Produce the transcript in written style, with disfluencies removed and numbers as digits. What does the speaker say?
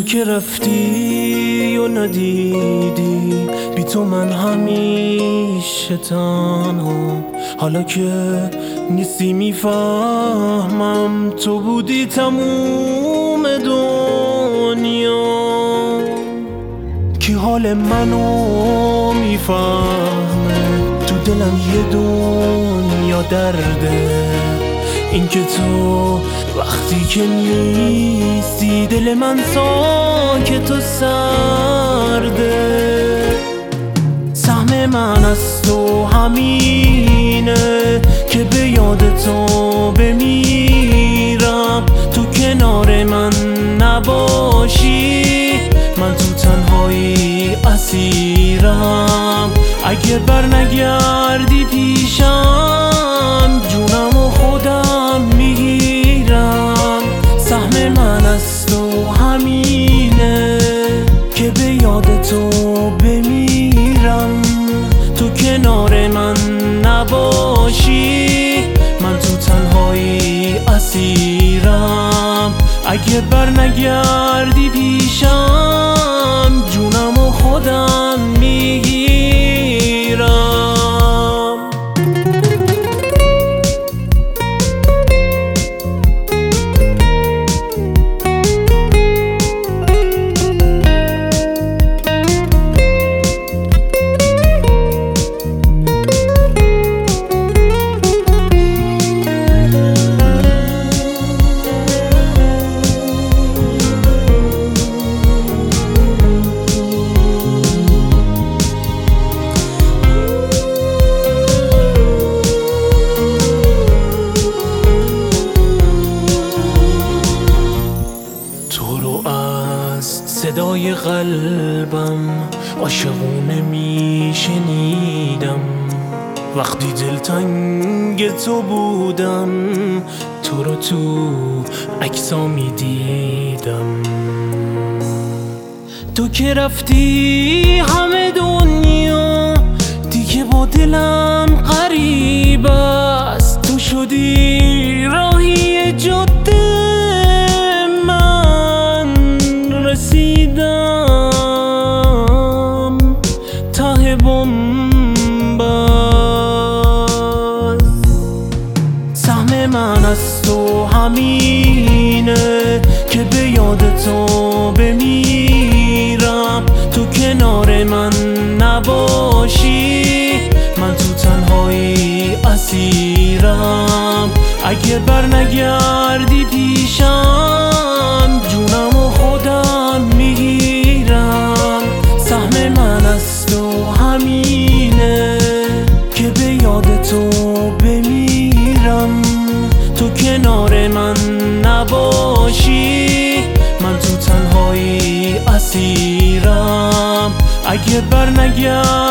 تو که رفتی و ندیدی بی تو من همیشه تنها، حالا که نیستی میفهمم تو بودی تموم دنیا. کی حال منو میفهمه؟ تو دلم یه دنیا درده، این که تو وقتی که نیستی دل من ساکت و سرده. سهم من از تو همینه که به یاد تو بمیرم، تو کنار من نباشی من تو تنهایی اسیرم. اگه بر نگردی پیشم جونم و خودم میگیرم. سهم من از تو همینه که به یاد تو بمیرم، تو کنار من نباشی من تو تنهایی اسیرم. اگه بر نگردی پیشم جونم و خودم میگیرم. صدای قلبم عاشقونه میشنیدم، وقتی دلتنگ تو بودم تو رو تو عکسا میدیدم. تو که رفتی همه دنیا دیگه با دلم قریب است، تو شدی راهی جاده رسیدم ته بنبست. سهم من از تو همینه که به یاد تو بمیرم، تو کنار من نباشی من تو تنهایی اسیرم. اگه بر نگردی پیشم جونم و خودم میگیرم. سهم من از تو همینه که به یاد تو بمیرم، تو کنار من نباشی من تو تنهایی اسیرم. اگه بر نگردی